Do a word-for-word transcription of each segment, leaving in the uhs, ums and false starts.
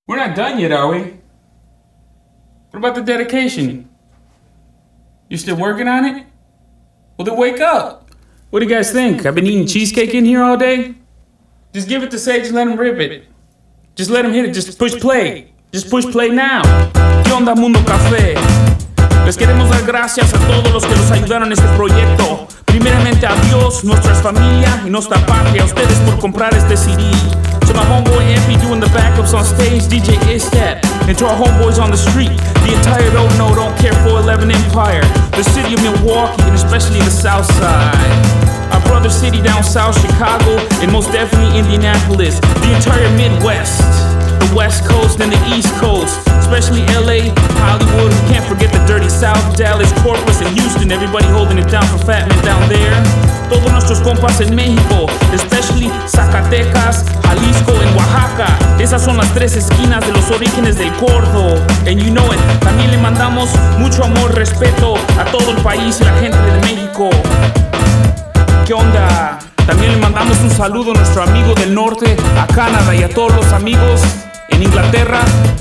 We're not done yet, are we? What about the dedication? You're still working on it? Well, then wake up. What do you guys think? I've been eating cheesecake in here all day? Just give it to Sage and let him rip it. Just let him hit it. Just push play. Just push play now. ¿Qué onda, Mundo Café? Les queremos dar gracias a todos los que nos ayudaron en este proyecto. Primeramente a Dios, nuestras familias y nuestra patria. A ustedes por comprar este C D. To my homeboy Epi doing the backups on stage, D J Istep. And to our homeboys on the street, the entire Don't Know, Don't Care four eleven Empire. The city of Milwaukee and especially the South Side. Our brother city down south, Chicago, and most definitely Indianapolis. The entire Midwest, the West Coast and the East Coast. Especially L A, Hollywood, we can't forget the dirty South, Dallas, Corpus, and Houston. Everybody holding it down for Fat Man down there. Todos nuestros compas en México, especially Zacatecas, Jalisco, and Oaxaca. Esas son las tres esquinas de los orígenes del gordo. And you know it, también le mandamos mucho amor, respeto a todo el país y la gente de México. ¿Qué onda? También le mandamos un saludo a nuestro amigo del norte, a Canadá y a todos los amigos en Inglaterra.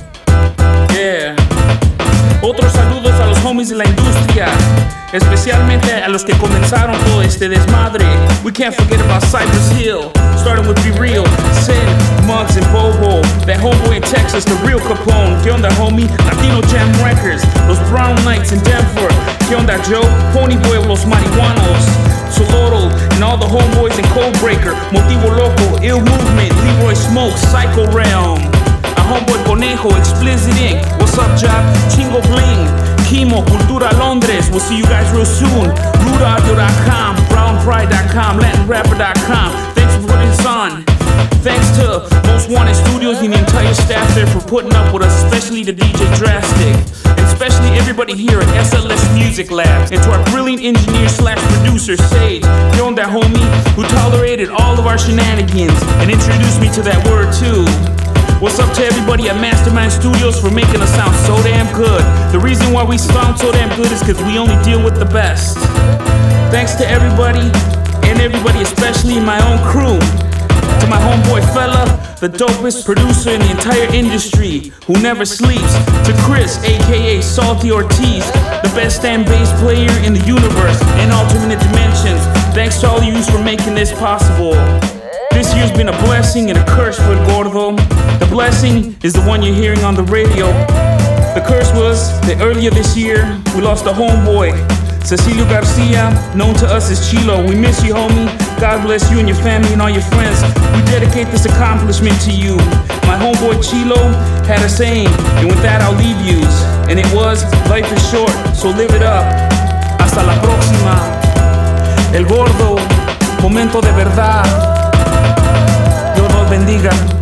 Yeah. Otros saludos a los homies de la industria, especialmente a los que comenzaron todo este desmadre. We can't forget about Cypress Hill, starting with Be Real, Sin, Muggs, and Bobo. That homeboy in Texas, the real Capone. ¿Qué onda, homie? Latino Jam Records, los Brown Knights in Denver. ¿Qué onda, Joe? Ponyboy of los Marihuanos. Soloro, and all the homeboys in Codebreaker, Motivo Loco, Ill Movement, Leroy Smoke, Psycho Realm. Homeboy Conejo, Explicit Inc. What's up, Job? Chingo Bling, Kimo, Cultura Londres. We'll see you guys real soon. Root Audio dot com, Brown Pride dot com, Latin Rapper dot com. Thanks for putting this on. Thanks to Most Wanted Studios and the entire staff there for putting up with us, especially to D J Drastic, and especially everybody here at S L S Music Lab, and to our brilliant engineer slash producer, Sage, ¿Qué onda, homie? Who tolerated all of our shenanigans and introduced me to that word too. What's up to everybody at Mastermind Studios for making us sound so damn good. The reason why we sound so damn good is because we only deal with the best. Thanks to everybody, and everybody especially in my own crew. To my homeboy Fella, the dopest producer in the entire industry, who never sleeps. To Chris, aka Salty Ortiz, the best damn bass player in the universe and alternate dimensions. Thanks to all of you for making this possible. This year's been a blessing and a curse for El Gordo. The blessing is the one you're hearing on the radio. The curse was that earlier this year, we lost a homeboy, Cecilio Garcia, known to us as Chilo. We miss you, homie. God bless you and your family and all your friends. We dedicate this accomplishment to you. My homeboy Chilo had a saying, and with that I'll leave yous. And it was, life is short, so live it up. Hasta la próxima. El Gordo, momento de verdad. Dios los bendiga.